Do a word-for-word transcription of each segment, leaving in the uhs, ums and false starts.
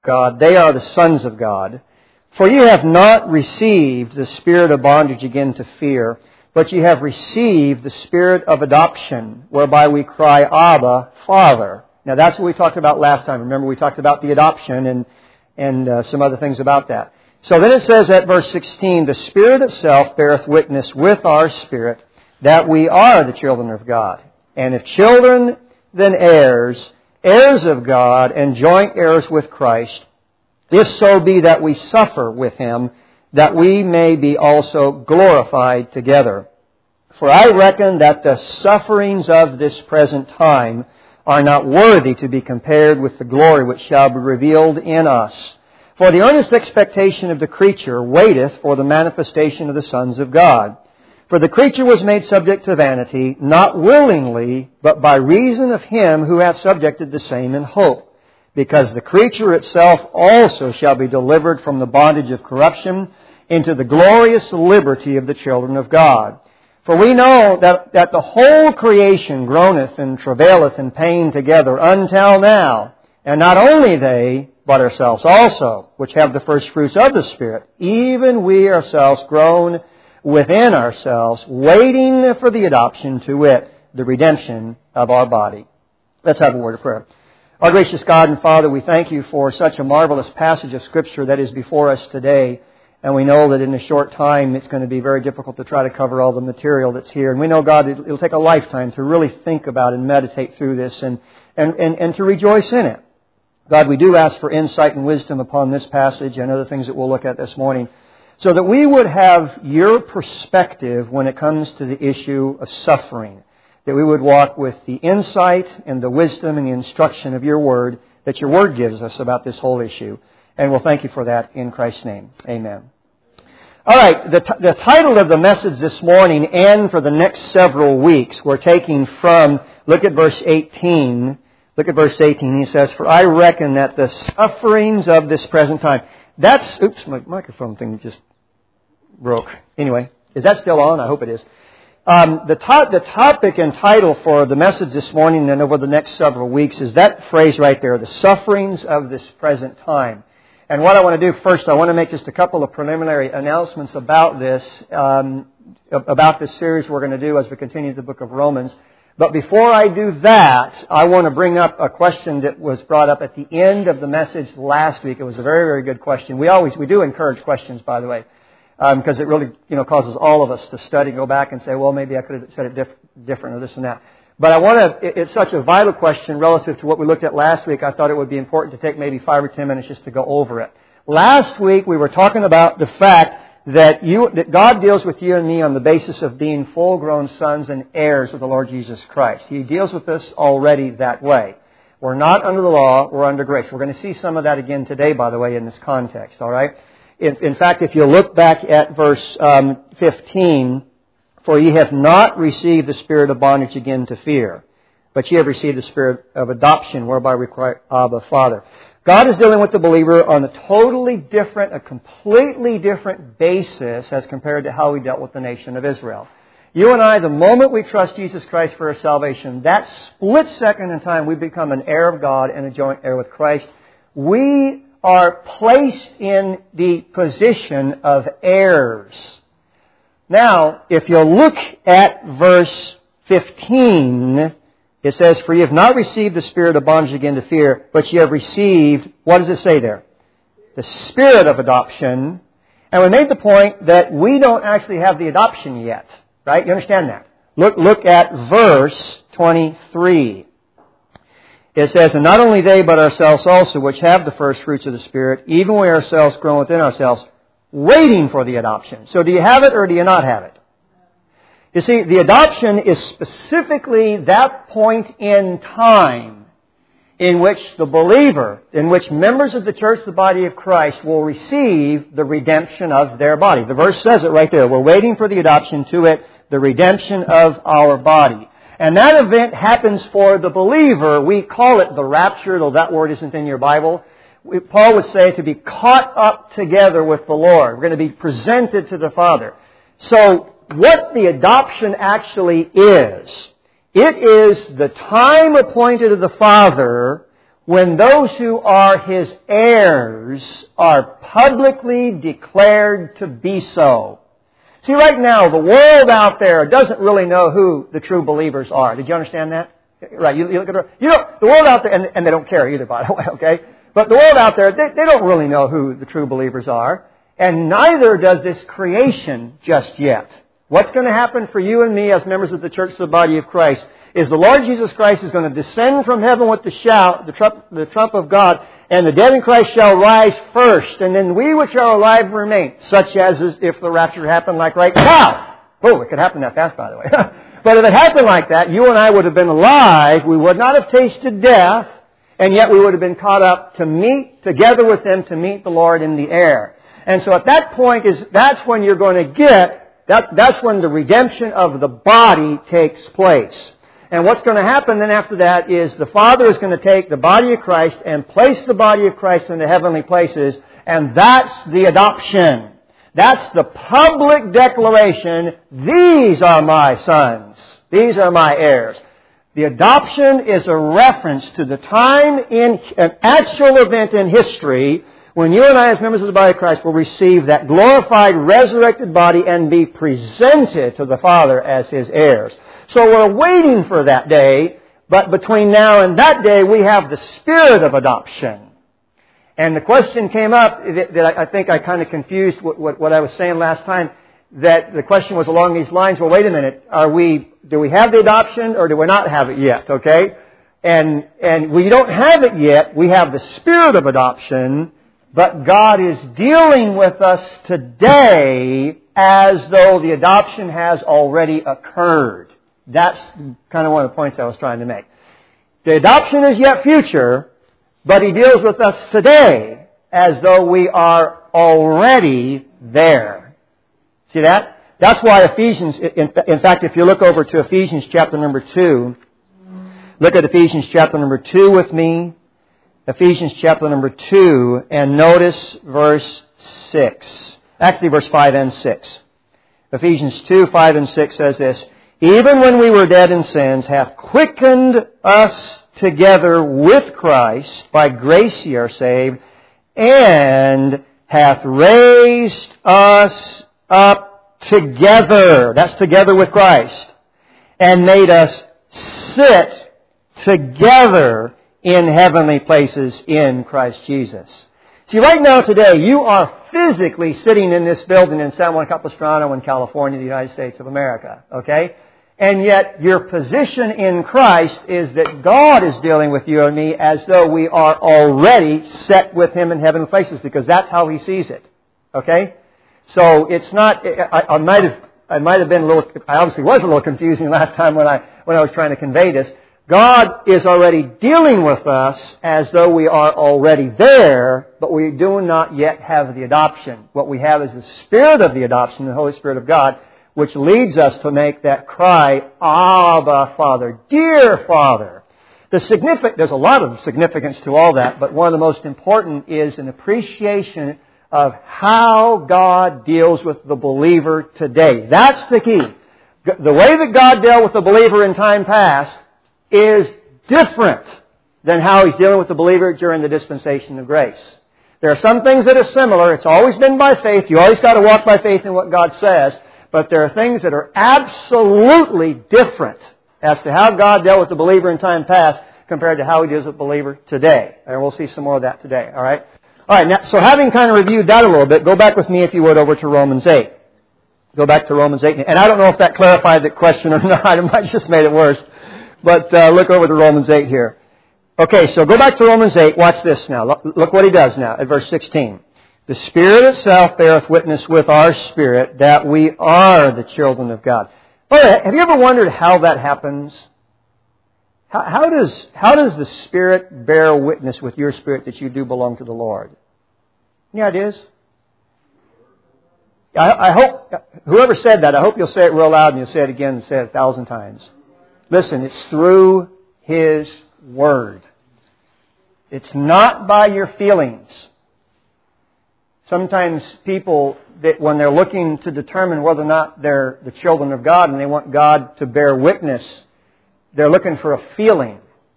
God. They are the sons of God. For ye have not received the spirit of bondage again to fear, but ye have received the spirit of adoption, whereby we cry, Abba, Father. Now that's what we talked about last time. Remember, we talked about the adoption and, and uh, some other things about that. So then it says at verse sixteen, the Spirit itself beareth witness with our spirit that we are the children of God. And if children, then heirs, heirs of God, and joint heirs with Christ, if so be that we suffer with Him, that we may be also glorified together. For I reckon that the sufferings of this present time are not worthy to be compared with the glory which shall be revealed in us. For the earnest expectation of the creature waiteth for the manifestation of the sons of God. For the creature was made subject to vanity, not willingly, but by reason of Him who hath subjected the same in hope. Because the creature itself also shall be delivered from the bondage of corruption into the glorious liberty of the children of God. For we know that, that the whole creation groaneth and travaileth in pain together until now. And not only they, but ourselves also, which have the first fruits of the Spirit, even we ourselves groan within ourselves, waiting for the adoption, to wit, the redemption of our body. Let's have a word of prayer. Our gracious God and Father, we thank You for such a marvelous passage of Scripture that is before us today. And we know that in a short time it's going to be very difficult to try to cover all the material that's here. And we know, God, it'll take a lifetime to really think about and meditate through this and, and, and, and to rejoice in it. God, we do ask for insight and wisdom upon this passage and other things that we'll look at this morning, so that we would have Your perspective when it comes to the issue of suffering. That we would walk with the insight and the wisdom and the instruction of Your Word that Your Word gives us about this whole issue. And we'll thank You for that in Christ's name. Amen. All right, the, t- the title of the message this morning and for the next several weeks we're taking from, look at verse eighteen. Look at verse eighteen. He says, For I reckon that the sufferings of this present time. That's, oops, my microphone thing just broke. Anyway, is that still on? I hope it is. Um, the, to- the topic and title for the message this morning and over the next several weeks is that phrase right there, the sufferings of this present time. And what I want to do first, I want to make just a couple of preliminary announcements about this, um, about this series we're going to do as we continue the book of Romans. But before I do that, I want to bring up a question that was brought up at the end of the message last week. It was a very, very good question. We always, we do encourage questions, by the way, because um, it really, you know, causes all of us to study, go back and say, well, maybe I could have said it diff- different or this and that. But I want to, it's such a vital question relative to what we looked at last week. I thought it would be important to take maybe five or ten minutes just to go over it. Last week we were talking about the fact that you, that God deals with you and me on the basis of being full-grown sons and heirs of the Lord Jesus Christ. He deals with us already that way. We're not under the law, we're under grace. We're going to see some of that again today, by the way, in this context, all right? In, in fact, if you look back at verse um, fifteen, For ye have not received the spirit of bondage again to fear, but ye have received the spirit of adoption, whereby we cry, Abba, Father. God is dealing with the believer on a totally different, a completely different basis as compared to how He dealt with the nation of Israel. You and I, the moment we trust Jesus Christ for our salvation, that split second in time we become an heir of God and a joint heir with Christ. We are placed in the position of heirs. Now, if you look at verse fifteen, it says, For ye have not received the spirit of bondage again to fear, but ye have received, what does it say there? The spirit of adoption. And we made the point that we don't actually have the adoption yet. Right? You understand that? Look, look at verse twenty-three. It says, And not only they, but ourselves also, which have the first fruits of the Spirit, even we ourselves grown within ourselves, waiting for the adoption. So do you have it or do you not have it? You see, the adoption is specifically that point in time in which the believer, in which members of the church, the body of Christ, will receive the redemption of their body. The verse says it right there. We're waiting for the adoption, to it, the redemption of our body. And that event happens for the believer. We call it the rapture, though that word isn't in your Bible. Paul would say to be caught up together with the Lord. We're going to be presented to the Father. So what the adoption actually is, it is the time appointed of the Father when those who are His heirs are publicly declared to be so. See, right now, the world out there doesn't really know who the true believers are. Did you understand that? Right, you, you look at the, you know, the world out there, and, and they don't care either, by the way, okay? But the world out there, they, they don't really know who the true believers are. And neither does this creation just yet. What's going to happen for you and me as members of the church of the body of Christ is the Lord Jesus Christ is going to descend from heaven with the shout, the trump, the trump of God, and the dead in Christ shall rise first, and then we which are alive remain, such as if the rapture happened like right now. Oh, it could happen that fast, by the way. But if it happened like that, you and I would have been alive, we would not have tasted death, and yet we would have been caught up to meet together with them to meet the Lord in the air. And so at that point is that's when you're going to get, that, that's when the redemption of the body takes place. And what's going to happen then after that is the Father is going to take the body of Christ and place the body of Christ in the heavenly places, and that's the adoption. That's the public declaration, these are my sons, these are my heirs. The adoption is a reference to the time in an actual event in history when you and I as members of the body of Christ will receive that glorified, resurrected body and be presented to the Father as His heirs. So we're waiting for that day, but between now and that day we have the spirit of adoption. And the question came up that I think I kind of confused what I was saying last time, that the question was along these lines, well, wait a minute, are we, do we have the adoption or do we not have it yet, okay? And, and we don't have it yet, we have the spirit of adoption, but God is dealing with us today as though the adoption has already occurred. That's kind of one of the points I was trying to make. The adoption is yet future, but He deals with us today as though we are already there. See that? That's why Ephesians, in, in fact, if you look over to Ephesians chapter number two, look at Ephesians chapter number two with me. Ephesians chapter number two, and notice verse six. Actually, verse five and six. Ephesians two, five and six says this, even when we were dead in sins, hath quickened us together with Christ, by grace ye are saved, and hath raised us up together. That's together with Christ. And made us sit together in heavenly places in Christ Jesus. See, right now today, you are physically sitting in this building in San Juan Capistrano in California, the United States of America. Okay? And yet, your position in Christ is that God is dealing with you and me as though we are already set with Him in heavenly places, because that's how He sees it. Okay? So, it's not, I, I might have, I might have been a little, I obviously was a little confusing last time when I, when I was trying to convey this. God is already dealing with us as though we are already there, but we do not yet have the adoption. What we have is the Spirit of the adoption, the Holy Spirit of God, which leads us to make that cry, Abba, Father, dear Father. The significant, there's a lot of significance to all that, but one of the most important is an appreciation of how God deals with the believer today. That's the key. The way that God dealt with the believer in time past is different than how He's dealing with the believer during the dispensation of grace. There are some things that are similar. It's always been by faith. You always got to walk by faith in what God says. But there are things that are absolutely different as to how God dealt with the believer in time past compared to how He deals with the believer today. And we'll see some more of that today. All right? All right. Now, so having kind of reviewed that a little bit, go back with me, if you would, over to Romans eight. Go back to Romans eight. And I don't know if that clarified the question or not. It might just made it worse. But uh, look over to Romans eight here. Okay, so go back to Romans eight. Watch this now. Look what he does now at verse sixteen. The Spirit itself beareth witness with our spirit that we are the children of God. By the way, have you ever wondered how that happens? How, how does how does the Spirit bear witness with your spirit that you do belong to the Lord? Any ideas? I, I hope, whoever said that, I hope you'll say it real loud and you'll say it again and say it a thousand times. Listen, it's through His Word. It's not by your feelings. Sometimes people, that when they're looking to determine whether or not they're the children of God and they want God to bear witness, they're looking for a feeling.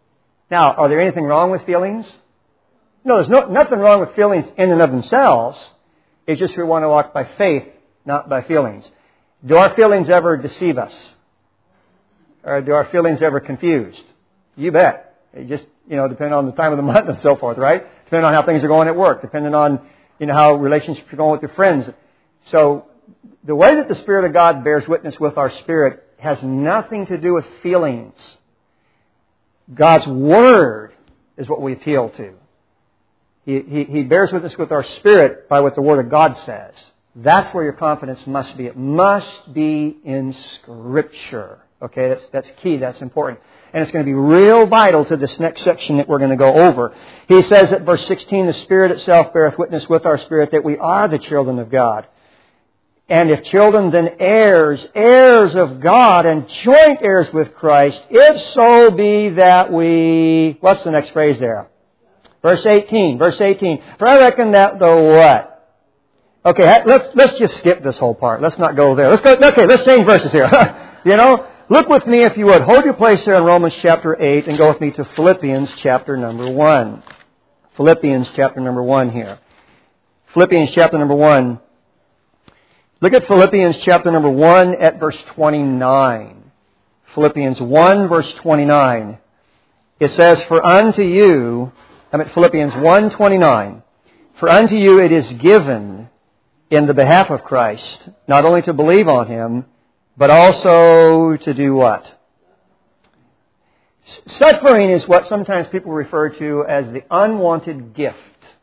Now, are there anything wrong with feelings? No, there's no, nothing wrong with feelings in and of themselves. It's just we want to walk by faith, not by feelings. Do our feelings ever deceive us? Or do our feelings ever confused? You bet. It just, you know, depending on the time of the month and so forth, right? Depending on how things are going at work. Depending on, you know, how relationships are going with your friends. So, the way that the Spirit of God bears witness with our spirit has nothing to do with feelings. God's Word is what we appeal to. He, he, he bears witness with our spirit by what the Word of God says. That's where your confidence must be. It must be in Scripture. Okay, that's, that's key, that's important. And it's going to be real vital to this next section that we're going to go over. He says at verse sixteen, the Spirit itself beareth witness with our spirit that we are the children of God. And if children, then heirs, heirs of God, and joint heirs with Christ, if so be that we... What's the next phrase there? Verse eighteen, verse eighteen. For I reckon that the what? Okay, let's, let's just skip this whole part. Let's not go there. Let's go, okay, let's change verses here. You know, look with me if you would. Hold your place there in Romans chapter eight and go with me to Philippians chapter number one. Philippians chapter number one here. Philippians chapter number one. Look at Philippians chapter number one at verse twenty-nine. Philippians one verse twenty-nine. It says, For unto you, I'm at Philippians one twenty-nine. For unto you it is given in the behalf of Christ, not only to believe on Him, but also to do what? Suffering is what sometimes people refer to as the unwanted gift.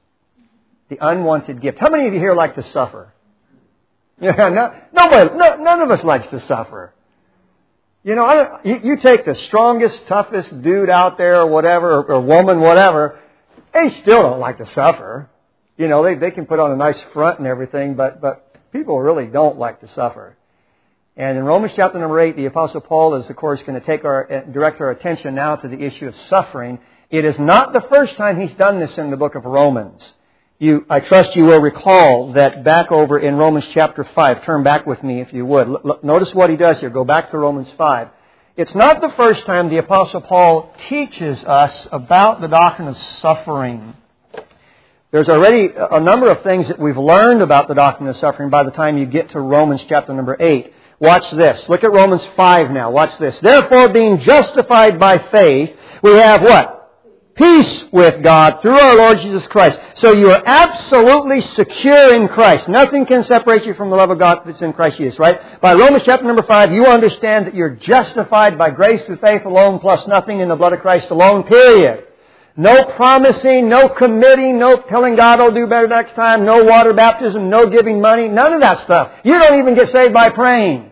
The unwanted gift. How many of you here like to suffer? Yeah, no, nobody, no, none of us likes to suffer. You know, I, you, you take the strongest, toughest dude out there or whatever, or, or woman, whatever, they still don't like to suffer. You know, they, they can put on a nice front and everything, but, but people really don't like to suffer. And in Romans chapter number eight, the Apostle Paul is, of course, going to take our, direct our attention now to the issue of suffering. It is not the first time he's done this in the book of Romans. You, I trust you will recall that back over in Romans chapter five. Turn back with me if you would. L- notice what he does here. Go back to Romans five. It's not the first time the Apostle Paul teaches us about the doctrine of suffering. There's already a number of things that we've learned about the doctrine of suffering by the time you get to Romans chapter number eight. Watch this. Look at Romans five now. Watch this. Therefore, being justified by faith, we have what? Peace with God through our Lord Jesus Christ. So you are absolutely secure in Christ. Nothing can separate you from the love of God that's in Christ Jesus, right? By Romans chapter number five, you understand that you're justified by grace through faith alone, plus nothing in the blood of Christ alone, period. No promising, no committing, no telling God I'll do better next time, no water baptism, no giving money, none of that stuff. You don't even get saved by praying.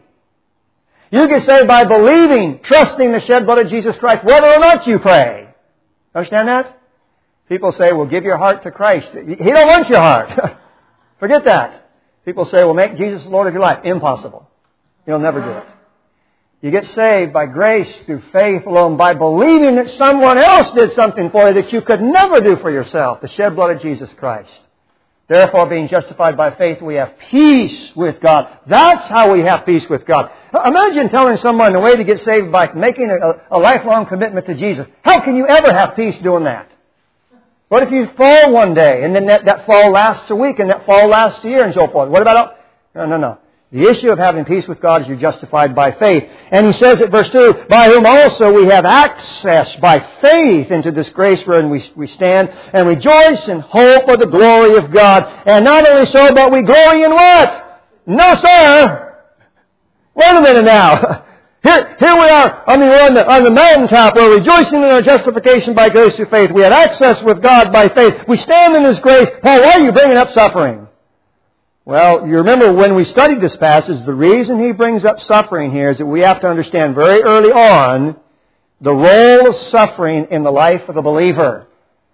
You get saved by believing, trusting the shed blood of Jesus Christ, whether or not you pray. Understand that? People say, well, give your heart to Christ. He don't want your heart. Forget that. People say, well, make Jesus the Lord of your life. Impossible. You'll never do it. You get saved by grace through faith alone, by believing that someone else did something for you that you could never do for yourself, the shed blood of Jesus Christ. Therefore, being justified by faith, we have peace with God. That's how we have peace with God. Imagine telling someone the way to get saved by making a, a lifelong commitment to Jesus. How can you ever have peace doing that? What if you fall one day and then that, that fall lasts a week and that fall lasts a year and so forth? What about... No, no, no. The issue of having peace with God is you're justified by faith. And he says at verse two, by whom also we have access by faith into this grace wherein we, we stand and rejoice in hope of the glory of God. And not only so, but we glory in what? No, sir. Wait a minute now. Here, here we are, I mean, we're on the, on the mountaintop. We're rejoicing in our justification by grace through faith. We have access with God by faith. We stand in His grace. Paul, why are you bringing up suffering? Well, you remember when we studied this passage, the reason he brings up suffering here is that we have to understand very early on the role of suffering in the life of the believer.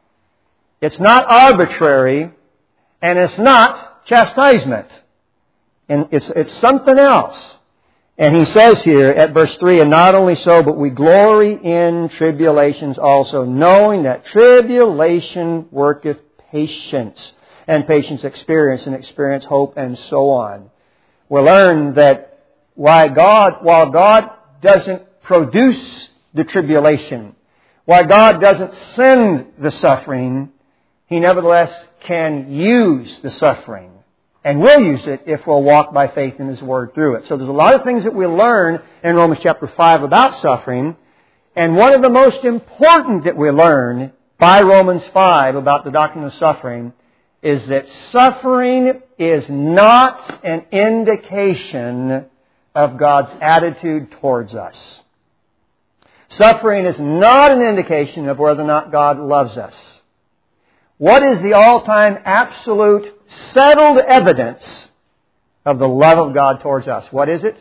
It's not arbitrary, and it's not chastisement. And it's, it's something else. And he says here at verse three, and not only so, but we glory in tribulations also, knowing that tribulation worketh patience. And patience experience, and experience hope, and so on. We'll learn that why God, while God doesn't produce the tribulation, while God doesn't send the suffering, He nevertheless can use the suffering. And will use it if we'll walk by faith in His Word through it. So there's a lot of things that we learn in Romans chapter five about suffering. And one of the most important that we learn by Romans five about the doctrine of suffering is that suffering is not an indication of God's attitude towards us. Suffering is not an indication of whether or not God loves us. What is the all-time absolute settled evidence of the love of God towards us? What is it?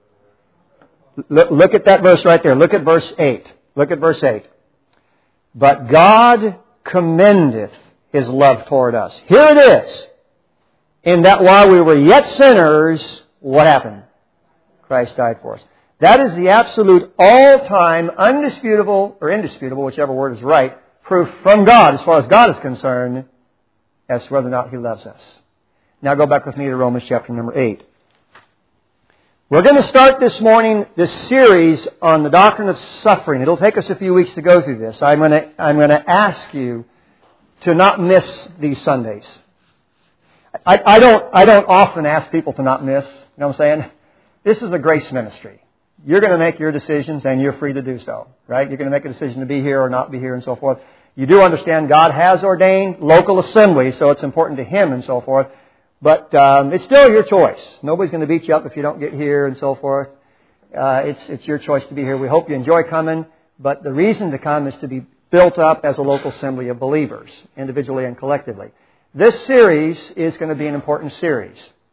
Look, look at that verse right there. Look at verse eight. Look at verse eight. But God commendeth His love toward us. Here it is. In that while we were yet sinners, what happened? Christ died for us. That is the absolute all-time undisputable, or indisputable, whichever word is right, proof from God, as far as God is concerned, as to whether or not He loves us. Now go back with me to Romans chapter number eight. We're going to start this morning this series on the doctrine of suffering. It'll take us a few weeks to go through this. I'm going to, I'm going to ask you to not miss these Sundays. I, I don't, I don't often ask people to not miss. You know what I'm saying? This is a grace ministry. You're going to make your decisions, and you're free to do so, right? You're going to make a decision to be here or not be here and so forth. You do understand God has ordained local assembly, so it's important to Him and so forth. But um, it's still your choice. Nobody's going to beat you up if you don't get here and so forth. Uh, it's it's your choice to be here. We hope you enjoy coming, but the reason to come is to be built up as a local assembly of believers, individually and collectively. This series is going to be an important series.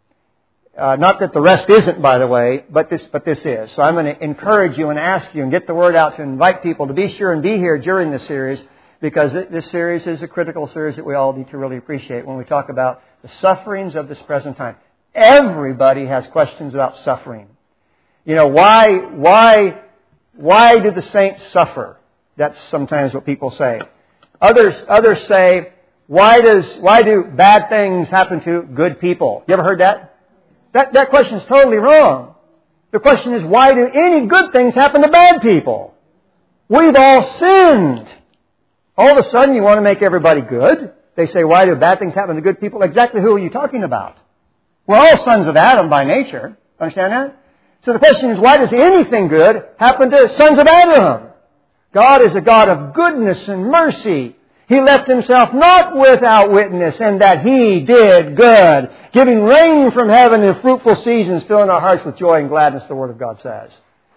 Uh, not that the rest isn't, by the way, but this but this is. So I'm going to encourage you and ask you and get the word out to invite people to be sure and be here during this series, because this series is a critical series that we all need to really appreciate when we talk about the sufferings of this present time. Everybody has questions about suffering. You know, why why why do the saints suffer? That's sometimes what people say. Others others say, why does why do bad things happen to good people? You ever heard that? That, that question is totally wrong. The question is, why do any good things happen to bad people? We've all sinned. All of a sudden, you want to make everybody good. They say, why do bad things happen to good people? Exactly who are you talking about? We're all sons of Adam by nature. Understand that? So the question is, why does anything good happen to sons of Adam? God is a God of goodness and mercy. He left Himself not without witness, and that He did good, giving rain from heaven in fruitful seasons, filling our hearts with joy and gladness, the Word of God says.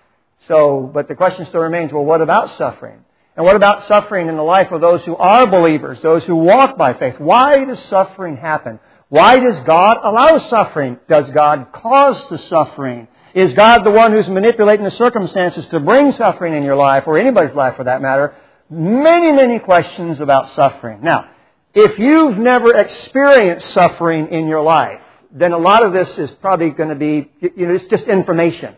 So, but the question still remains, well, what about suffering? And what about suffering in the life of those who are believers, those who walk by faith? Why does suffering happen? Why does God allow suffering? Does God cause the suffering? Is God the one who's manipulating the circumstances to bring suffering in your life, or anybody's life for that matter? Many, many questions about suffering. Now, if you've never experienced suffering in your life, then a lot of this is probably going to be, you know, it's just information.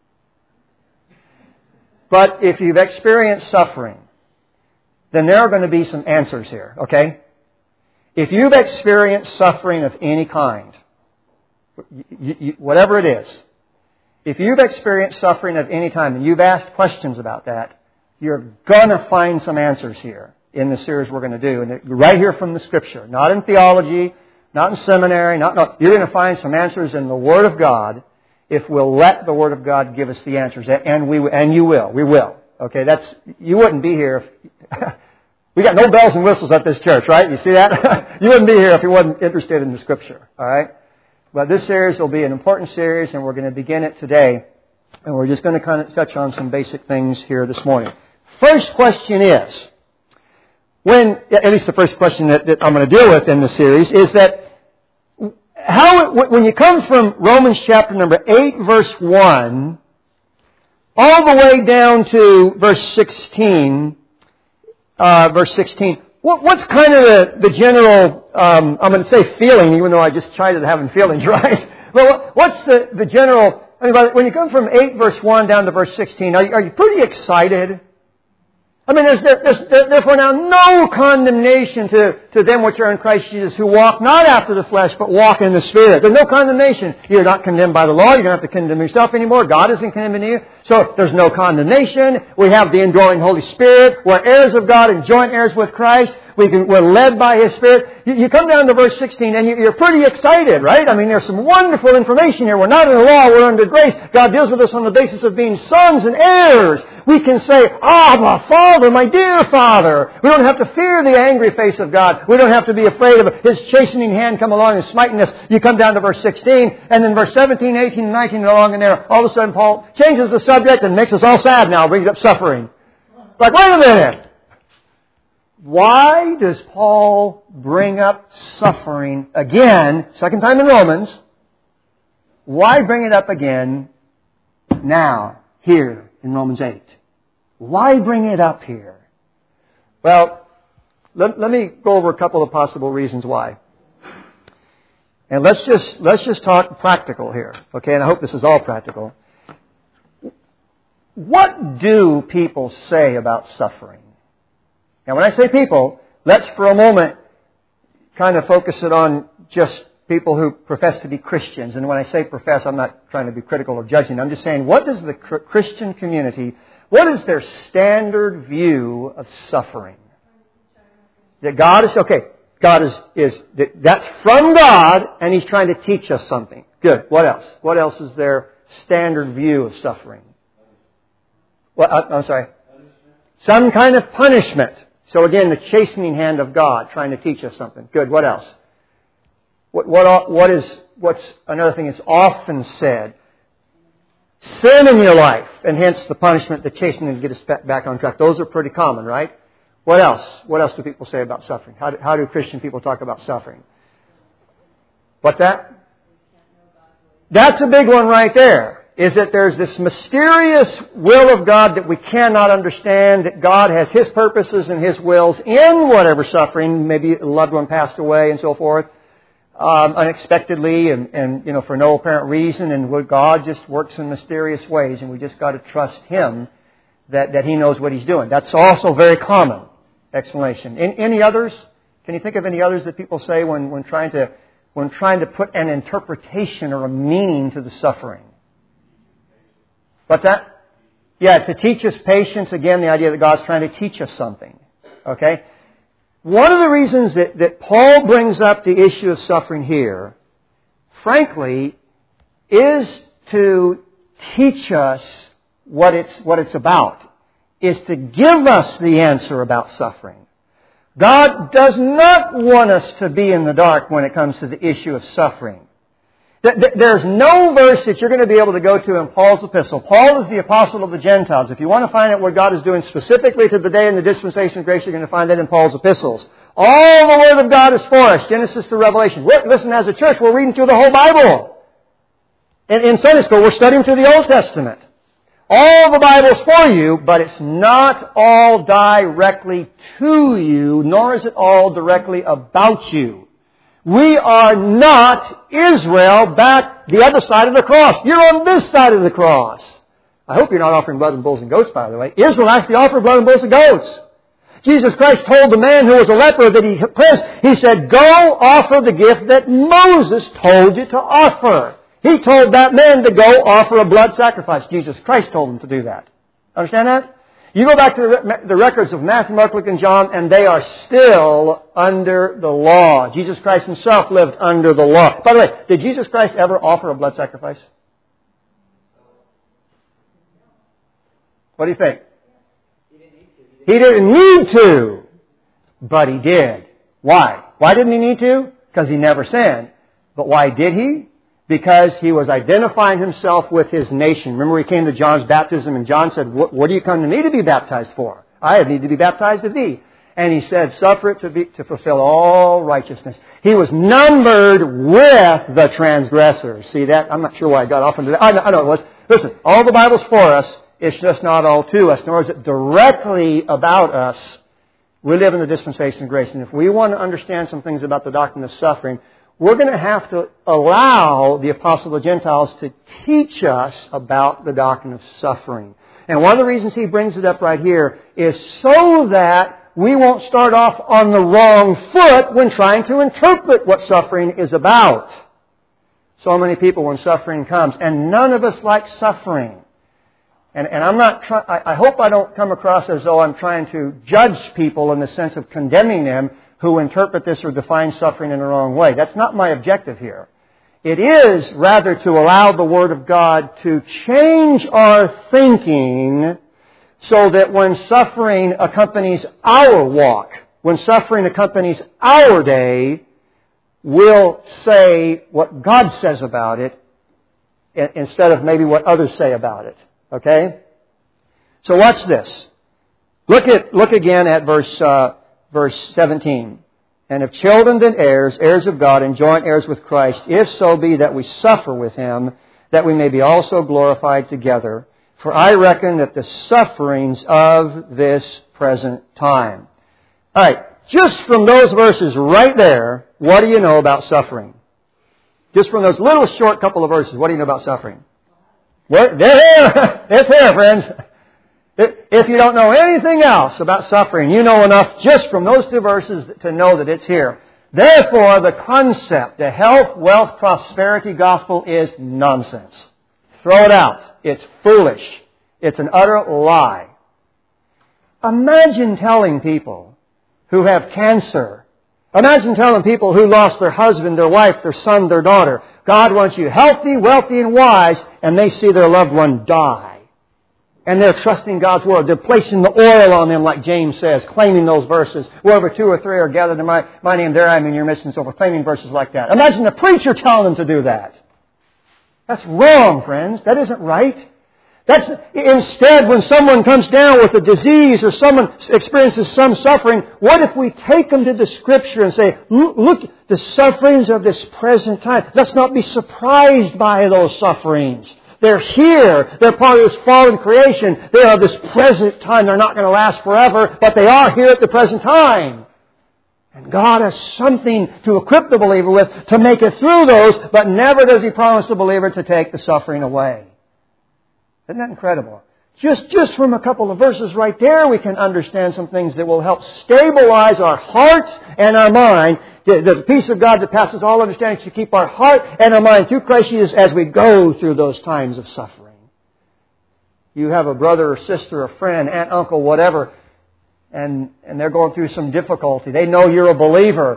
But if you've experienced suffering, then there are going to be some answers here, okay? If you've experienced suffering of any kind, you, you, whatever it is, if you've experienced suffering of any time and you've asked questions about that, you're going to find some answers here in the series we're going to do. And right here from the Scripture. Not in theology, not in seminary. Not, no, you're going to find some answers in the Word of God if we'll let the Word of God give us the answers. And we and you will. We will. Okay, that's you wouldn't be here if... we got no bells and whistles at this church, right? You see that? You wouldn't be here if you wasn't interested in the Scripture. All right? But this series will be an important series, and we're going to begin it today. And we're just going to kind of touch on some basic things here this morning. First question is, when, at least the first question that, that I'm going to deal with in the series is that how, when you come from Romans chapter number eight, verse one, all the way down to verse sixteen, uh, verse sixteen, what, what's kind of the, the general, um, I'm going to say feeling, even though I just chided having feelings, right? Well, what's the, the general, I mean, when you come from eight, verse one down to verse sixteen, are you, are you pretty excited? I mean, there's, there's, there's therefore now no condemnation to, to them which are in Christ Jesus, who walk not after the flesh, but walk in the Spirit. There's no condemnation. You're not condemned by the law. You don't have to condemn yourself anymore. God isn't condemning you. So there's no condemnation. We have the indwelling Holy Spirit. We're heirs of God and joint heirs with Christ. We can, we're led by His Spirit. You, you come down to verse sixteen and you, you're pretty excited, right? I mean, there's some wonderful information here. We're not in the law. We're under grace. God deals with us on the basis of being sons and heirs. We can say, Abba, Father, my dear Father. We don't have to fear the angry face of God. We don't have to be afraid of His chastening hand come along and smiting us. You come down to verse sixteen, and then verse seventeen, eighteen, and nineteen along in there. All of a sudden, Paul changes the subject and makes us all sad now, brings up suffering. Like, wait a minute. Why does Paul bring up suffering again, second time in Romans? Why bring it up again now, here in Romans eight? Why bring it up here? Well, let, let me go over a couple of possible reasons why. And let's just, let's just talk practical here, okay? And I hope this is all practical. What do people say about suffering? Now, when I say people, let's for a moment kind of focus it on just people who profess to be Christians. And when I say profess, I'm not trying to be critical or judging. I'm just saying, what does the Christian community, what is their standard view of suffering? That God is, okay, God is, is that's from God, and He's trying to teach us something. Good. What else? What else is their standard view of suffering? Well, I'm sorry. Some kind of punishment. So again, the chastening hand of God trying to teach us something. Good. What else? What, what, what is, what's another thing that's often said? Sin in your life, and hence the punishment, the chastening to get us back on track. Those are pretty common, right? What else? What else do people say about suffering? How do, how do Christian people talk about suffering? What's that? That's a big one right there. Is that there's this mysterious will of God that we cannot understand, that God has His purposes and His wills in whatever suffering, maybe a loved one passed away and so forth, um, unexpectedly and, and, you know, for no apparent reason, and where God just works in mysterious ways, and we just got to trust Him that, that He knows what He's doing. That's also very common explanation. In, any others? Can you think of any others that people say when, when trying to, when trying to put an interpretation or a meaning to the suffering? What's that? Yeah, to teach us patience. Again, the idea that God's trying to teach us something. Okay? One of the reasons that, that Paul brings up the issue of suffering here, frankly, is to teach us what it's, what it's about. Is to give us the answer about suffering. God does not want us to be in the dark when it comes to the issue of suffering. There's no verse that you're going to be able to go to in Paul's epistle. Paul is the apostle of the Gentiles. If you want to find out what God is doing specifically to the day in the dispensation of grace, you're going to find that in Paul's epistles. All the Word of God is for us, Genesis to Revelation. We're, listen, as a church, we're reading through the whole Bible. In, in Sunday school, we're studying through the Old Testament. All the Bible's for you, but it's not all directly to you, nor is it all directly about you. We are not Israel back the other side of the cross. You're on this side of the cross. I hope you're not offering blood and bulls and goats, by the way. Israel actually offered blood and bulls and goats. Jesus Christ told the man who was a leper that he cleansed, He said, go offer the gift that Moses told you to offer. He told that man to go offer a blood sacrifice. Jesus Christ told him to do that. Understand that? You go back to the records of Matthew, Mark, Luke, and John, and they are still under the law. Jesus Christ Himself lived under the law. By the way, did Jesus Christ ever offer a blood sacrifice? What do you think? He didn't need to, but He did. Why? Why didn't He need to? Because He never sinned. But why did He? Because He was identifying Himself with His nation. Remember, He came to John's baptism, and John said, what, what do you come to me to be baptized for? I need to be baptized of thee. And He said, suffer it to, be, to fulfill all righteousness. He was numbered with the transgressors. See that? I'm not sure why I got off into that. I know, I know it was. Listen, all the Bible's for us. It's just not all to us, nor is it directly about us. We live in the dispensation of grace. And if we want to understand some things about the doctrine of suffering, we're going to have to allow the apostle of the Gentiles to teach us about the doctrine of suffering. And one of the reasons he brings it up right here is so that we won't start off on the wrong foot when trying to interpret what suffering is about. So many people when suffering comes, and none of us like suffering. And, and I'm not try, I, I hope I don't come across as though I'm trying to judge people in the sense of condemning them who interpret this or define suffering in the wrong way. That's not my objective here. It is rather to allow the Word of God to change our thinking so that when suffering accompanies our walk, when suffering accompanies our day, we'll say what God says about it instead of maybe what others say about it. Okay? So watch this. Look at look again at verse uh, verse seventeen. And if children then heirs, heirs of God, and joint heirs with Christ, if so be that we suffer with Him, that we may be also glorified together. For I reckon that the sufferings of this present time. All right, just from those verses right there, what do you know about suffering? Just from those little short couple of verses, what do you know about suffering? What? There, it's there, friends. If you don't know anything else about suffering, you know enough just from those two verses to know that it's here. Therefore, the concept, the health, wealth, prosperity gospel is nonsense. Throw it out. It's foolish. It's an utter lie. Imagine telling people who have cancer, imagine telling people who lost their husband, their wife, their son, their daughter, God wants you healthy, wealthy, and wise, and they see their loved one die. And they're trusting God's Word. They're placing the oil on them, like James says, claiming those verses. Wherever two or three are gathered in my, my name, there I am in your midst, and so forth, claiming verses like that. Imagine the preacher telling them to do that. That's wrong, friends. That isn't right. That's instead, when someone comes down with a disease or someone experiences some suffering, what if we take them to the Scripture and say, look, the sufferings of this present time. Let's not be surprised by those sufferings. They're here. They're part of this fallen creation. They are this present time. They're not going to last forever, but they are here at the present time. And God has something to equip the believer with to make it through those, but never does He promise the believer to take the suffering away. Isn't that incredible? Just, just from a couple of verses right there, we can understand some things that will help stabilize our heart and our mind. The, the peace of God that passes all understanding should keep our heart and our mind through Christ Jesus as we go through those times of suffering. You have a brother or sister, a friend, aunt, uncle, whatever, and, and they're going through some difficulty. They know you're a believer,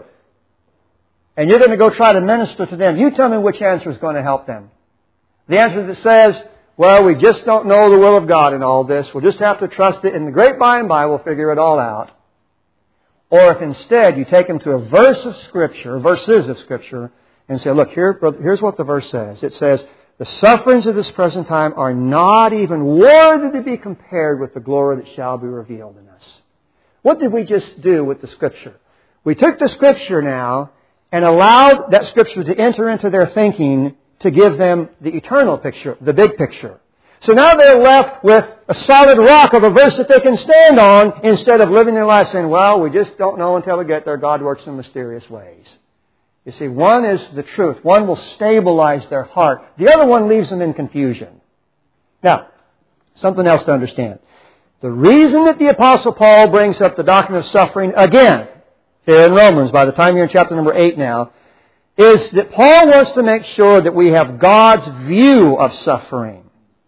and you're going to go try to minister to them. You tell me which answer is going to help them. The answer that says, well, we just don't know the will of God in all this. We'll just have to trust it. In the great by and by, we'll figure it all out. Or if instead you take them to a verse of Scripture, verses of Scripture, and say, look, here, here's what the verse says. It says, the sufferings of this present time are not even worthy to be compared with the glory that shall be revealed in us. What did we just do with the Scripture? We took the Scripture now and allowed that Scripture to enter into their thinking to give them the eternal picture, the big picture. So now they're left with a solid rock of a verse that they can stand on instead of living their life saying, well, we just don't know until we get there. God works in mysterious ways. You see, one is the truth. One will stabilize their heart. The other one leaves them in confusion. Now, something else to understand. The reason that the Apostle Paul brings up the doctrine of suffering again, here in Romans, by the time you're in chapter number eight now, is that Paul wants to make sure that we have God's view of suffering.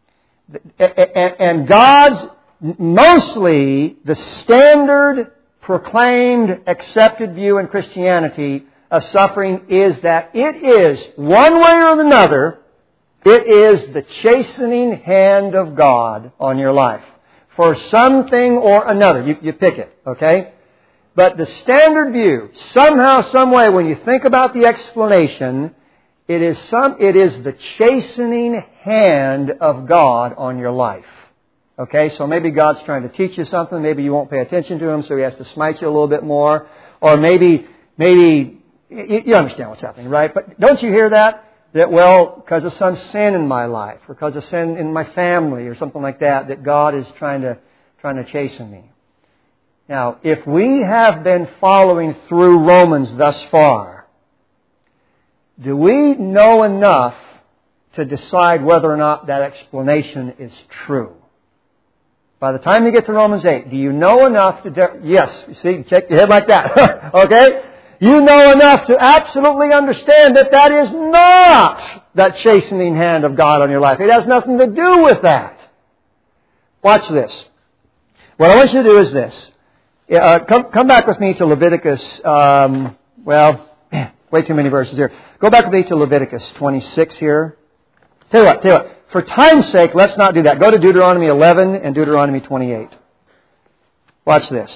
And God's, mostly, the standard, proclaimed, accepted view in Christianity of suffering is that it is, one way or another, it is the chastening hand of God on your life. For something or another. You, you pick it, okay? But the standard view, somehow, some way, when you think about the explanation, it is some, it is the chastening hand of God on your life. Okay, so maybe God's trying to teach you something. Maybe you won't pay attention to Him, so He has to smite you a little bit more. Or maybe, maybe, you, you understand what's happening, right? But don't you hear that? That, well, because of some sin in my life, or because of sin in my family, or something like that, that God is trying to, trying to chasten me. Now, if we have been following through Romans thus far, do we know enough to decide whether or not that explanation is true? By the time you get to Romans eight, do you know enough to... De- yes, you see, shake your head like that. Okay? You know enough to absolutely understand that that is not that chastening hand of God on your life. It has nothing to do with that. Watch this. What I want you to do is this. Uh, come, come back with me to Leviticus. Um, well, way too many verses here. Go back with me to Leviticus twenty-six here. Tell you what, tell you what. For time's sake, let's not do that. Go to Deuteronomy eleven and Deuteronomy twenty-eight. Watch this.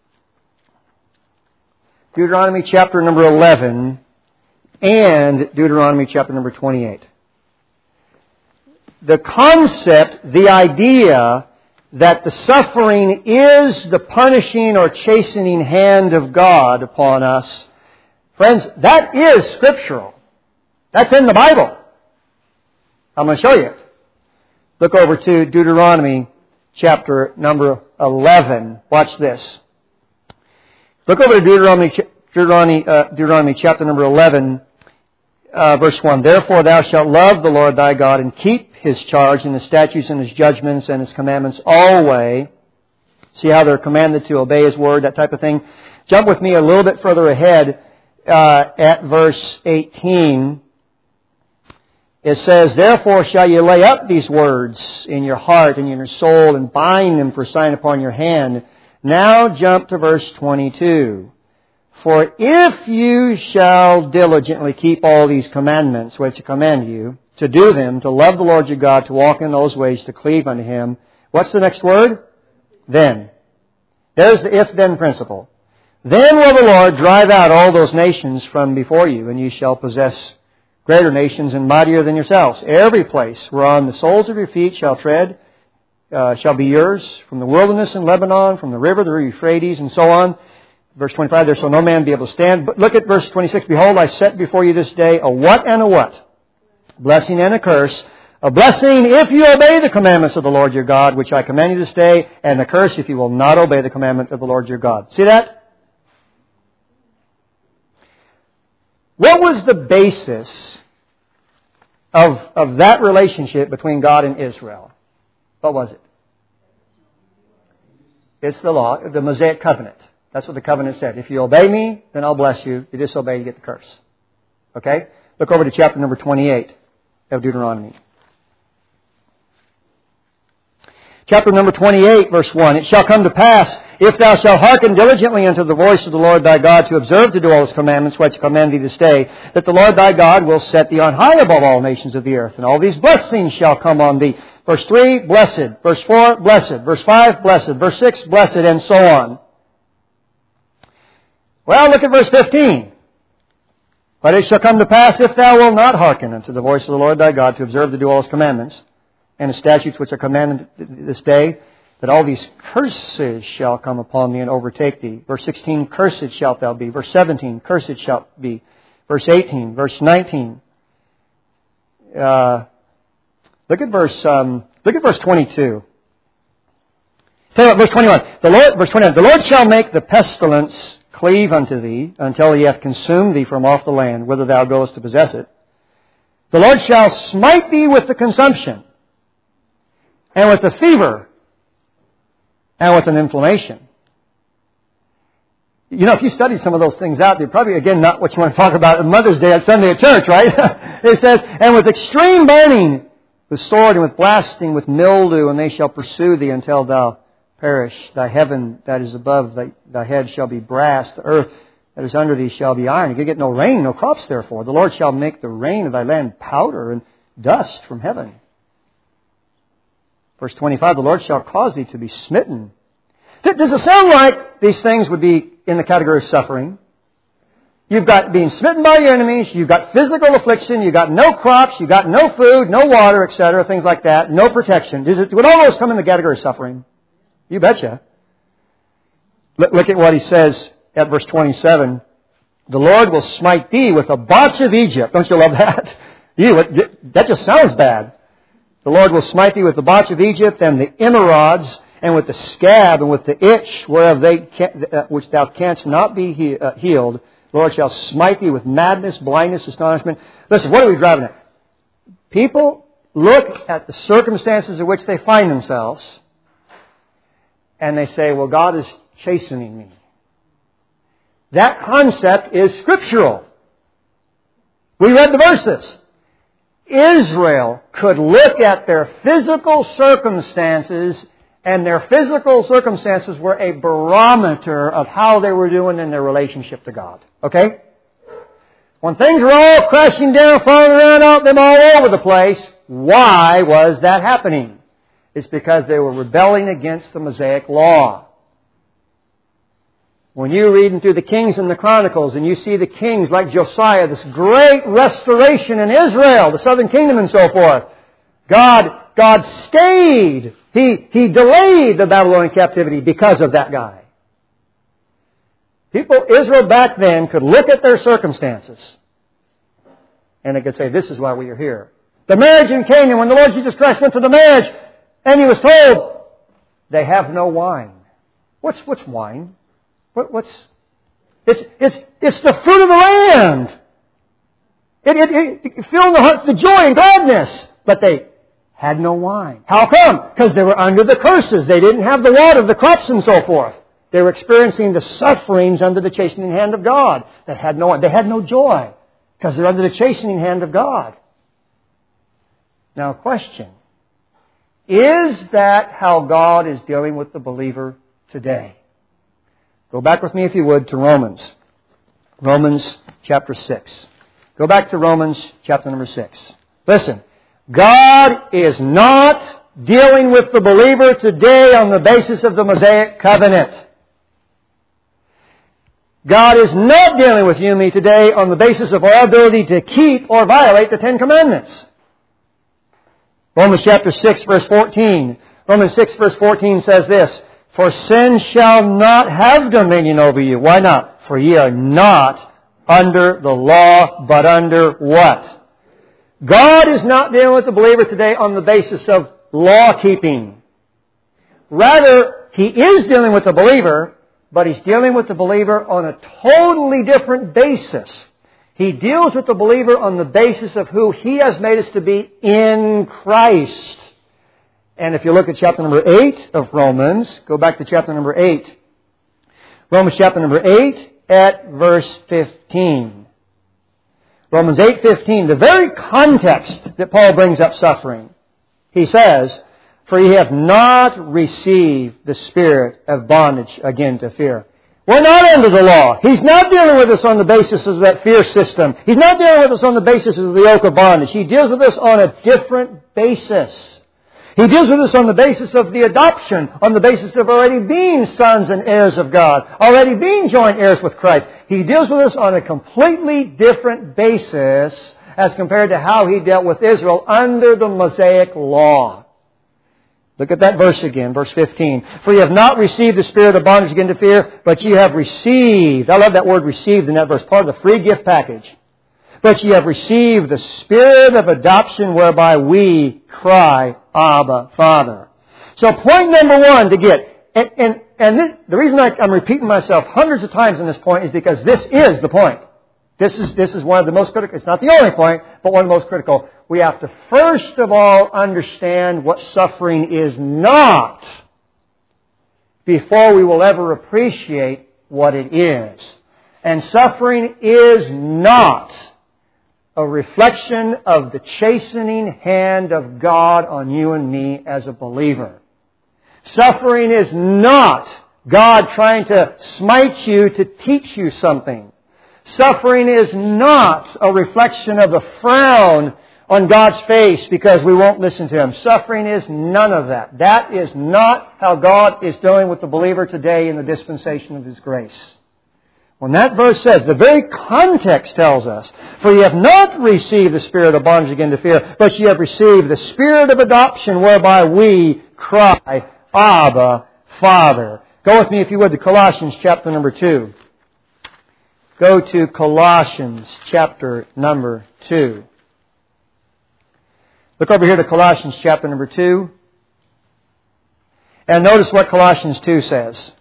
Deuteronomy chapter number eleven and Deuteronomy chapter number twenty-eight. The concept, the idea that the suffering is the punishing or chastening hand of God upon us, friends, that is scriptural. That's in the Bible. I'm going to show you it. Look over to Deuteronomy chapter number eleven. Watch this. Look over to Deuteronomy, Deuteronomy, uh, Deuteronomy chapter number eleven, uh, verse one. Therefore thou shalt love the Lord thy God and keep His charge and His statutes and His judgments and His commandments always. See how they're commanded to obey His word, that type of thing. Jump with me a little bit further ahead uh, at verse eighteen. It says, Therefore shall you lay up these words in your heart and in your soul and bind them for sign upon your hand. Now jump to verse twenty-two. For if you shall diligently keep all these commandments which I command you, to do them, to love the Lord your God, to walk in those ways, to cleave unto Him. What's the next word? Then. There's the if-then principle. Then will the Lord drive out all those nations from before you, and you shall possess greater nations and mightier than yourselves. Every place whereon the soles of your feet shall tread uh, shall be yours, from the wilderness in Lebanon, from the river, the Euphrates, and so on. Verse twenty-five, there shall no man be able to stand. But look at verse twenty-six. Behold, I set before you this day a what and a what? Blessing and a curse. A blessing if you obey the commandments of the Lord your God, which I command you this day, and a curse if you will not obey the commandment of the Lord your God. See that? What was the basis of, of that relationship between God and Israel? What was it? It's the law, the Mosaic covenant. That's what the covenant said. If you obey me, then I'll bless you. If you disobey, you get the curse. Okay? Look over to chapter number twenty-eight of Deuteronomy. Chapter number twenty-eight, verse one. It shall come to pass, if thou shalt hearken diligently unto the voice of the Lord thy God, to observe to do all His commandments which I command thee this day, that the Lord thy God will set thee on high above all nations of the earth, and all these blessings shall come on thee. Verse three, blessed. Verse four, blessed. Verse five, blessed. Verse six, blessed, and so on. Well, look at verse fifteen. But it shall come to pass, if thou wilt not hearken unto the voice of the Lord thy God, to observe to do all His commandments, and His statutes which are commanded this day, that all these curses shall come upon thee and overtake thee. Verse sixteen, cursed shalt thou be. Verse seventeen, cursed shalt be. Verse eighteen, verse nineteen. Uh, look at verse. Um, look at verse twenty-two. Tell you what, verse twenty-one. The Lord, verse twenty-one. The Lord shall make the pestilence cleave unto thee until He hath consumed thee from off the land, whither thou goest to possess it. The Lord shall smite thee with the consumption, and with the fever, and with an inflammation. You know, if you studied some of those things out, they're probably, again, not what you want to talk about on Mother's Day at Sunday at church, right? It says, and with extreme burning, with sword, and with blasting, with mildew, and they shall pursue thee until thou perish. Thy heaven that is above thy, thy head shall be brass. The earth that is under thee shall be iron. You can get no rain, no crops therefore. The Lord shall make the rain of thy land powder and dust from heaven. Verse twenty-five, the Lord shall cause thee to be smitten. Does it sound like these things would be in the category of suffering? You've got being smitten by your enemies, you've got physical affliction, you've got no crops, you've got no food, no water, et cetera, things like that, no protection. Does it, would all those come in the category of suffering? You betcha. Look, look at what he says at verse twenty-seven. The Lord will smite thee with a botch of Egypt. Don't you love that? You, that just sounds bad. The Lord will smite thee with the botch of Egypt and the emerods, and with the scab and with the itch whereof they can, uh, which thou canst not be he, uh, healed. The Lord shall smite thee with madness, blindness, astonishment. Listen, what are we driving at? People look at the circumstances in which they find themselves, and they say, well, God is chastening me. That concept is scriptural. We read the verses. Israel could look at their physical circumstances, and their physical circumstances were a barometer of how they were doing in their relationship to God. Okay? When things were all crashing down, falling around out them all over the place, why was that happening? It's because they were rebelling against the Mosaic law. When you're reading through the Kings and the Chronicles and you see the kings like Josiah, this great restoration in Israel, the southern kingdom and so forth, God, God stayed. He, he delayed the Babylonian captivity because of that guy. People, Israel back then could look at their circumstances and they could say, this is why we are here. The marriage in Canaan, when the Lord Jesus Christ went to the marriage and He was told, they have no wine. What's, what's wine? What, what's, it's, it's, it's the fruit of the land. It, it, it filled the heart, the joy and gladness. But they had no wine. How come? Because they were under the curses. They didn't have the water, the crops and so forth. They were experiencing the sufferings under the chastening hand of God. They had no, they had no joy because they're under the chastening hand of God. Now, question. Is that how God is dealing with the believer today? Go back with me, if you would, to Romans. Romans chapter six. Go back to Romans chapter number six. Listen. God is not dealing with the believer today on the basis of the Mosaic covenant. God is not dealing with you and me today on the basis of our ability to keep or violate the Ten Commandments. Romans chapter six, verse fourteen. Romans six, verse fourteen says this, for sin shall not have dominion over you. Why not? For ye are not under the law, but under what? God is not dealing with the believer today on the basis of law-keeping. Rather, He is dealing with the believer, but He's dealing with the believer on a totally different basis. He deals with the believer on the basis of who He has made us to be in Christ. And if you look at chapter number eight of Romans, go back to chapter number eight. Romans chapter number eight at verse fifteen. Romans eight fifteen, the very context that Paul brings up suffering. He says, for ye have not received the spirit of bondage again to fear. We're not under the law. He's not dealing with us on the basis of that fear system. He's not dealing with us on the basis of the yoke of bondage. He deals with us on a different basis. He deals with us on the basis of the adoption, on the basis of already being sons and heirs of God, already being joint heirs with Christ. He deals with us on a completely different basis as compared to how He dealt with Israel under the Mosaic law. Look at that verse again, verse fifteen. For ye have not received the spirit of bondage again to fear, but ye have received. I love that word received in that verse, part of the free gift package. But ye have received the spirit of adoption whereby we cry, Abba, Father. So point number one to get, and, and, and this, the reason I, I'm repeating myself hundreds of times on this point is because this is the point. This is, this is one of the most critical, it's not the only point, but one of the most critical. We have to first of all understand what suffering is not before we will ever appreciate what it is. And suffering is not a reflection of the chastening hand of God on you and me as a believer. Suffering is not God trying to smite you to teach you something. Suffering is not a reflection of a frown on God's face because we won't listen to Him. Suffering is none of that. That is not how God is dealing with the believer today in the dispensation of His grace. When that verse says, the very context tells us, for ye have not received the spirit of bondage again to fear, but ye have received the spirit of adoption whereby we cry, Abba, Father. Go with me, if you would, to Colossians chapter number two. Go to Colossians chapter number two. Look over here to Colossians chapter number two. And notice what Colossians two says.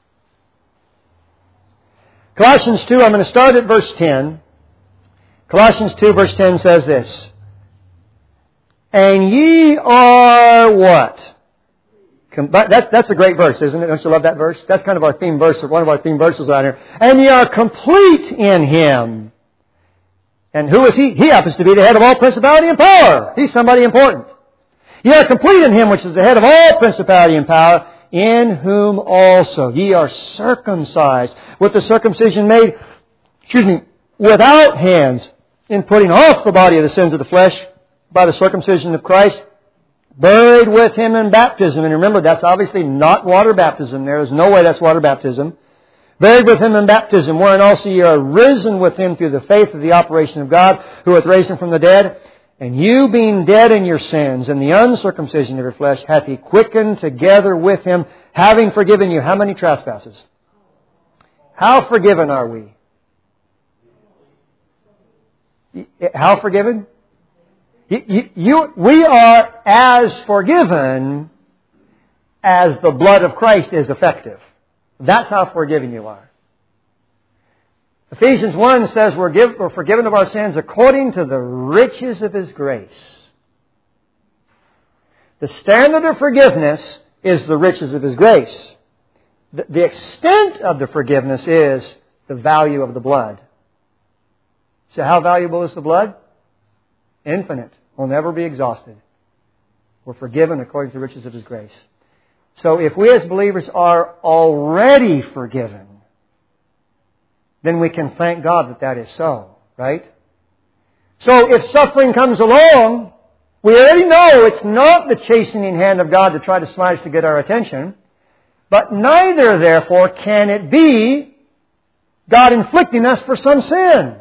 Colossians two, I'm going to start at verse ten. Colossians two verse ten says this. And ye are what? But that, that's a great verse, isn't it? Don't you love that verse? That's kind of our theme verse, or one of our theme verses out here. And ye are complete in Him. And who is He? He happens to be the head of all principality and power. He's somebody important. Ye are complete in Him, which is the head of all principality and power, in whom also ye are circumcised, with the circumcision made, excuse me, without hands, in putting off the body of the sins of the flesh by the circumcision of Christ, buried with Him in baptism. And remember, that's obviously not water baptism. There is no way that's water baptism. Buried with Him in baptism, wherein also ye are risen with Him through the faith of the operation of God, who hath raised Him from the dead. And you, being dead in your sins and the uncircumcision of your flesh, hath He quickened together with Him, having forgiven you how many trespasses? How forgiven are we? How forgiven? You, you, we are as forgiven as the blood of Christ is effective. That's how forgiven you are. Ephesians one says we're, give, we're forgiven of our sins according to the riches of His grace. The standard of forgiveness is the riches of His grace. The, the extent of the forgiveness is the value of the blood. So how valuable is the blood? Infinite. Will never be exhausted. We're forgiven according to the riches of His grace. So if we as believers are already forgiven, then we can thank God that that is so, right? So if suffering comes along, we already know it's not the chastening hand of God to try to smite us to get our attention, but neither, therefore, can it be God inflicting us for some sin.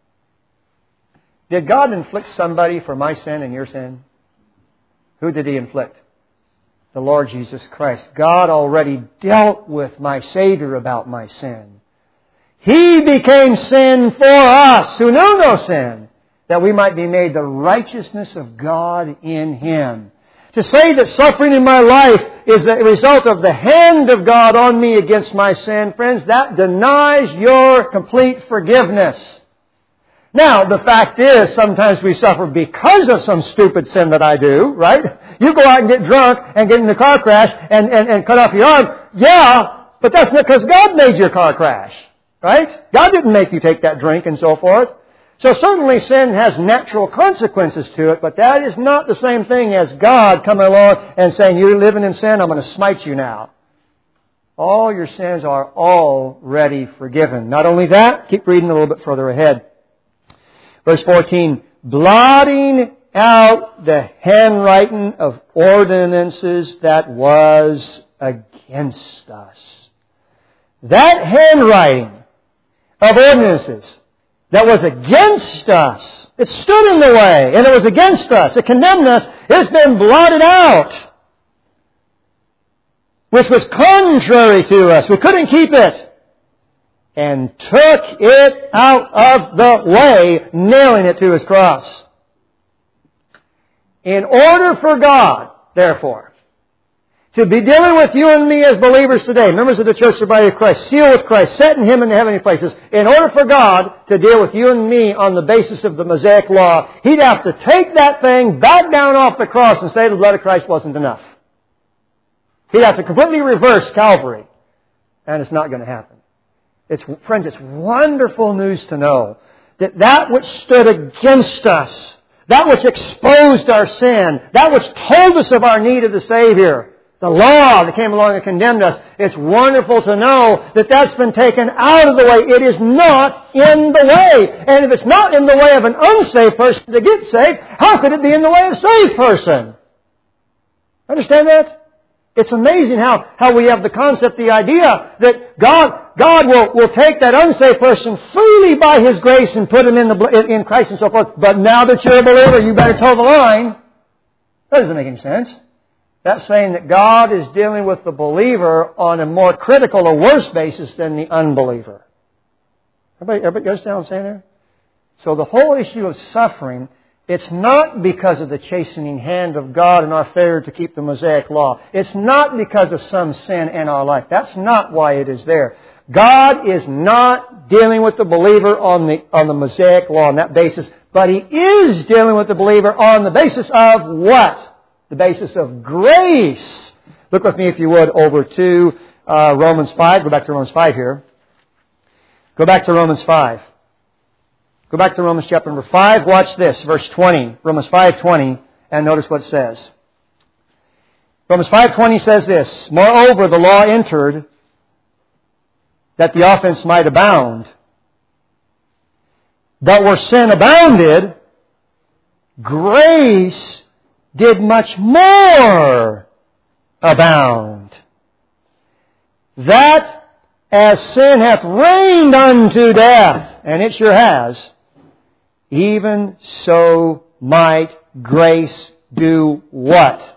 Did God inflict somebody for my sin and your sin? Who did He inflict? The Lord Jesus Christ. God already dealt with my Savior about my sin. He became sin for us who knew no sin, that we might be made the righteousness of God in Him. To say that suffering in my life is a result of the hand of God on me against my sin, friends, that denies your complete forgiveness. Now, the fact is, sometimes we suffer because of some stupid sin that I do, right? You go out and get drunk and get in a car crash and, and, and cut off your arm. Yeah, but that's not because God made your car crash, right? God didn't make you take that drink and so forth. So certainly sin has natural consequences to it, but that is not the same thing as God coming along and saying, you're living in sin, I'm going to smite you now. All your sins are already forgiven. Not only that, keep reading a little bit further ahead. Verse fourteen, blotting out the handwriting of ordinances that was against us. That handwriting of ordinances that was against us, it stood in the way and it was against us, it condemned us, it's been blotted out, which was contrary to us. We couldn't keep it. And took it out of the way, nailing it to His cross. In order for God, therefore, to be dealing with you and me as believers today, members of the Church of the Body of Christ, sealed with Christ, set in Him in the heavenly places, in order for God to deal with you and me on the basis of the Mosaic Law, He'd have to take that thing back down off the cross and say the blood of Christ wasn't enough. He'd have to completely reverse Calvary. And it's not going to happen. It's, friends, it's wonderful news to know that that which stood against us, that which exposed our sin, that which told us of our need of the Savior, the law that came along and condemned us, it's wonderful to know that that's been taken out of the way. It is not in the way. And if it's not in the way of an unsaved person to get saved, how could it be in the way of a saved person? Understand that? It's amazing how, how we have the concept, the idea that God God will, will take that unsaved person freely by His grace and put him in, the, in Christ and so forth. But now that you're a believer, you better toe the line. That doesn't make any sense. That's saying that God is dealing with the believer on a more critical or worse basis than the unbeliever. Everybody, everybody understand what I'm saying there? So the whole issue of suffering, it's not because of the chastening hand of God and our failure to keep the Mosaic Law. It's not because of some sin in our life. That's not why it is there. God is not dealing with the believer on the, on the Mosaic Law on that basis, but He is dealing with the believer on the basis of what? The basis of grace. Look with me, if you would, over to uh, Romans five. Go back to Romans five here. Go back to Romans five. Go back to Romans chapter number five. Watch this, verse twenty. Romans five twenty, and notice what it says. Romans five twenty says this, Moreover, the law entered that the offense might abound. But where sin abounded, grace did much more abound. That as sin hath reigned unto death, and it sure has, even so might grace do what?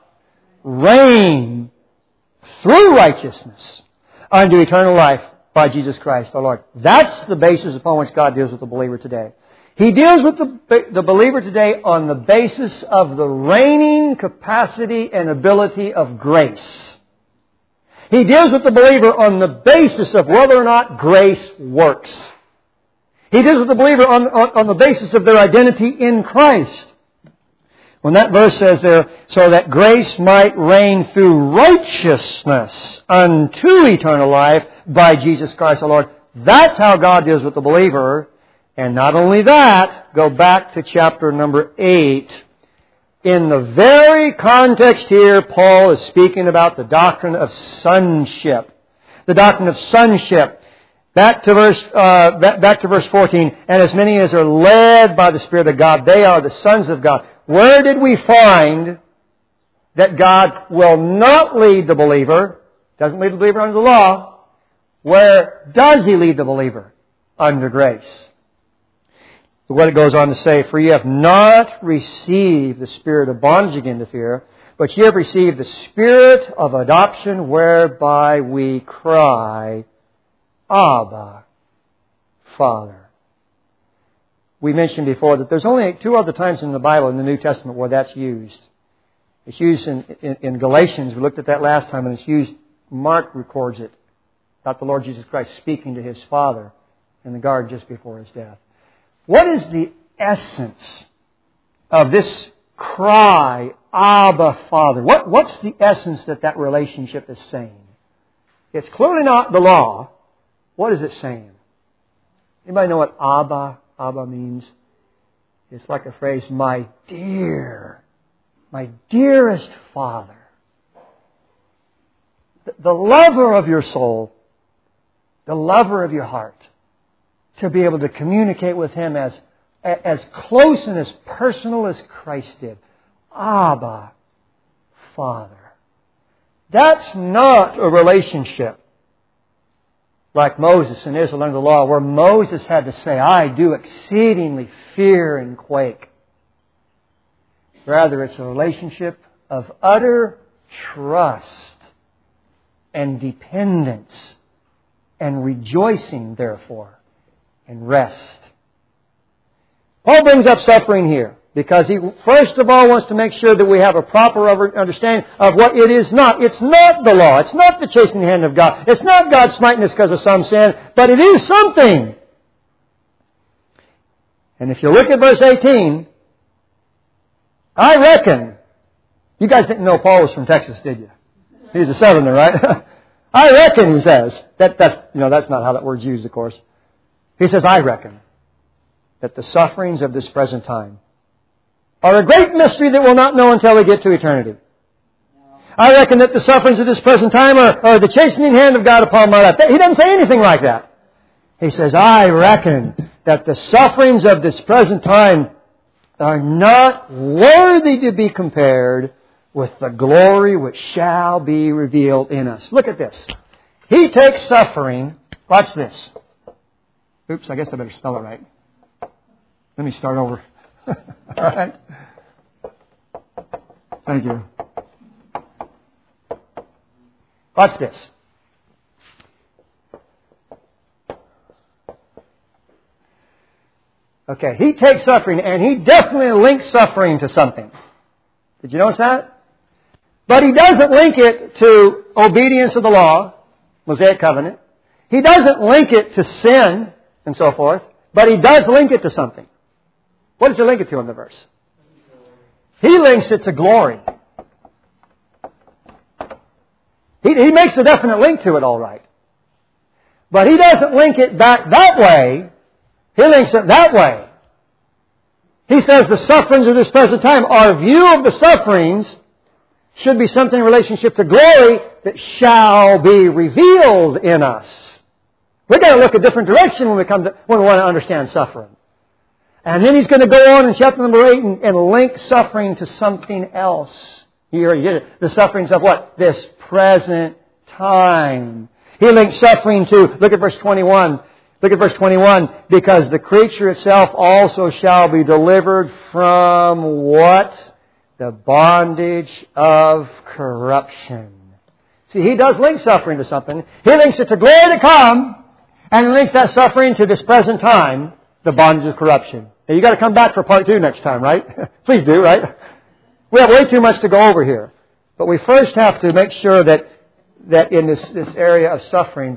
Reign through righteousness unto eternal life by Jesus Christ our Lord. That's the basis upon which God deals with the believer today. He deals with the, the believer today on the basis of the reigning capacity and ability of grace. He deals with the believer on the basis of whether or not grace works. He deals with the believer on, on, on the basis of their identity in Christ. When that verse says there, so that grace might reign through righteousness unto eternal life by Jesus Christ our Lord. That's how God deals with the believer. And not only that, go back to chapter number eight. In the very context here, Paul is speaking about the doctrine of sonship. The doctrine of sonship. Back to verse, uh, back to verse fourteen. And as many as are led by the Spirit of God, they are the sons of God. Where did we find that God will not lead the believer? Doesn't lead the believer under the law. Where does He lead the believer? Under grace. What it goes on to say, for ye have not received the spirit of bondage again to fear, but ye have received the Spirit of adoption, whereby we cry, Abba, Father. We mentioned before that there's only two other times in the Bible, in the New Testament, where that's used. It's used in, in, in Galatians. We looked at that last time, and it's used, Mark records it, about the Lord Jesus Christ speaking to His Father in the garden just before His death. What is the essence of this cry, Abba, Father? What, what's the essence that that relationship is saying? It's clearly not the law. What is it saying? Anybody know what Abba, Abba means? It's like a phrase, my dear, my dearest Father. The, the lover of your soul, the lover of your heart. To be able to communicate with Him as, as close and as personal as Christ did. Abba, Father. That's not a relationship like Moses and Israel under the law, where Moses had to say, I do exceedingly fear and quake. Rather, it's a relationship of utter trust and dependence and rejoicing, therefore, and rest. Paul brings up suffering here because he, first of all, wants to make sure that we have a proper understanding of what it is not. It's not the law. It's not the chastening hand of God. It's not God smiting us because of some sin, but it is something. And if you look at verse eighteen, I reckon, you guys didn't know Paul was from Texas, did you? He's a southerner, right? I reckon, he says. That, that's, you know, that's not how that word's used, of course. He says, I reckon that the sufferings of this present time are a great mystery that we'll not know until we get to eternity. I reckon that the sufferings of this present time are, are the chastening hand of God upon my life. He doesn't say anything like that. He says, I reckon that the sufferings of this present time are not worthy to be compared with the glory which shall be revealed in us. Look at this. He takes suffering. Watch this. Oops, I guess I better spell it right. Let me start over. All right. Thank you. Watch this. Okay, he takes suffering, and he definitely links suffering to something. Did you notice that? But he doesn't link it to obedience to the law, Mosaic covenant. He doesn't link it to sin and so forth, but he does link it to something. What does he link it to in the verse? He links it to glory. He, he makes a definite link to it, all right. But He doesn't link it back that way. He links it that way. He says the sufferings of this present time, our view of the sufferings should be something in relationship to glory that shall be revealed in us. We've got to look a different direction when we come to, when we want to understand suffering. And then He's going to go on in chapter number eight and, and link suffering to something else. He already did it. The sufferings of what? This present time. He links suffering to, look at verse twenty-one. Look at verse twenty-one. Because the creature itself also shall be delivered from what? The bondage of corruption. See, He does link suffering to something. He links it to glory to come, and He links that suffering to this present time, the bondage of corruption. Now, you got to come back for part two next time, right? Please do, right? We have way too much to go over here. But we first have to make sure that, that in this, this area of suffering,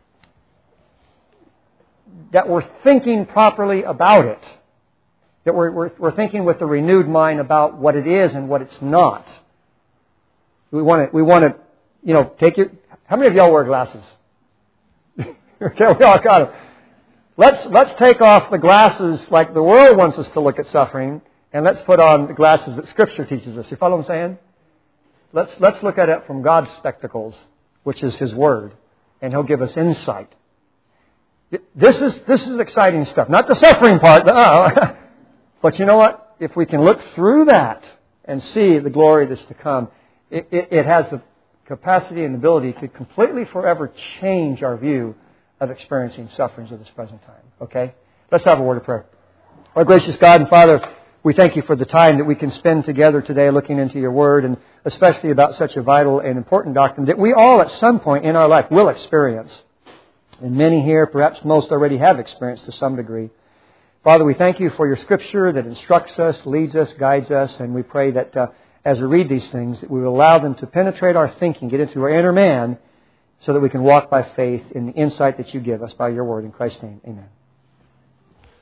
that we're thinking properly about it. That we're, we're, we're thinking with a renewed mind about what it is and what it's not. We want to, we want to, you know, take your... How many of y'all wear glasses? Okay, we all got them. Let's, let's take off the glasses like the world wants us to look at suffering, and let's put on the glasses that Scripture teaches us. You follow what I'm saying? Let's, let's look at it from God's spectacles, which is His Word, and He'll give us insight. This is, this is exciting stuff. Not the suffering part, but, oh, but you know what? If we can look through that and see the glory that's to come, it, it, it has the capacity and ability to completely forever change our view of experiencing sufferings of this present time. Okay? Let's have a word of prayer. Our gracious God and Father, we thank You for the time that we can spend together today looking into Your Word, and especially about such a vital and important doctrine that we all at some point in our life will experience. And many here, perhaps most, already have experienced to some degree. Father, we thank You for Your Scripture that instructs us, leads us, guides us, and we pray that uh, as we read these things, that we will allow them to penetrate our thinking, get into our inner man, so that we can walk by faith in the insight that You give us by Your Word. In Christ's name, amen.